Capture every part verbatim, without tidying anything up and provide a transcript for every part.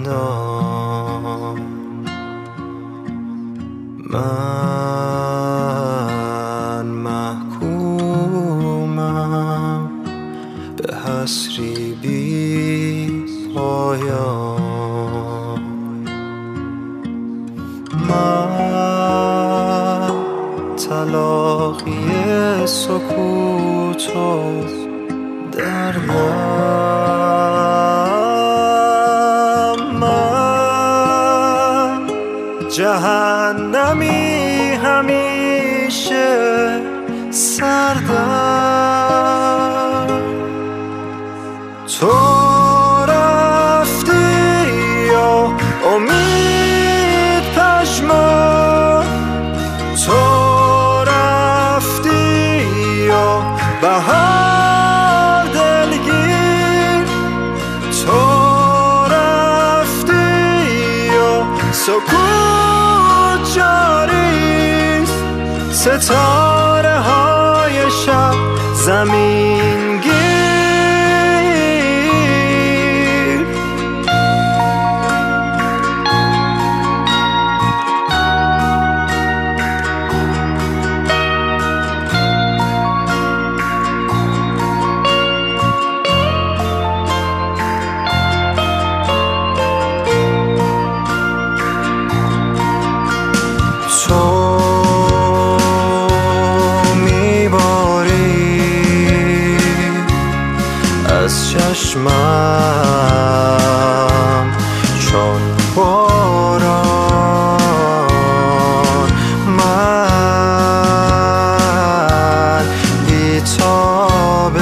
زندان. من محکومم به حسری بی پایان. من تلاقی سکوت و دردم. من جهنمی همیشه سردم. تو رفتی یا امید پژمرد، تو رفتی یا بهار دلگیر، تو رفتی یا سکوت جاریست. ستاره های شب زمین گیر. از چشمم چون باران. من بی‌تاب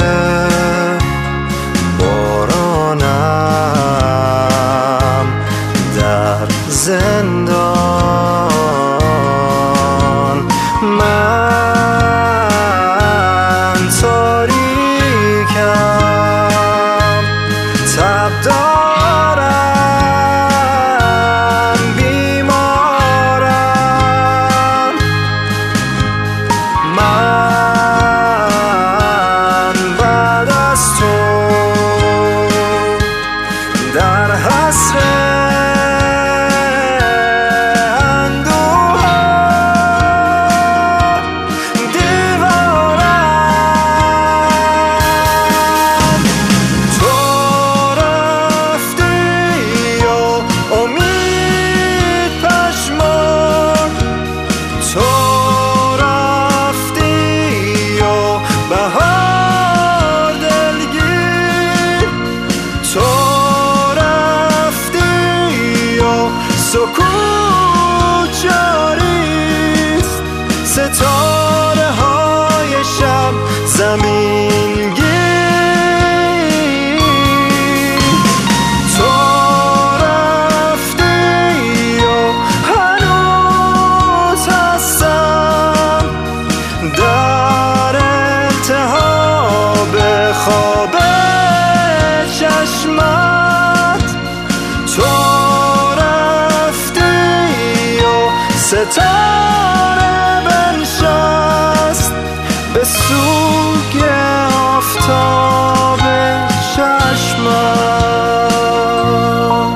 بارانم در زندان. من تاریکم، تب دارم، بیمارم. من بعد از تو در حسرت سکوت جاریست. ستاره های شب زمین گیر. تو رفتی و هنوز هستم در التهاب خواب چشمت. تو ستاره بنشست به سوگ آفتاب چشمت.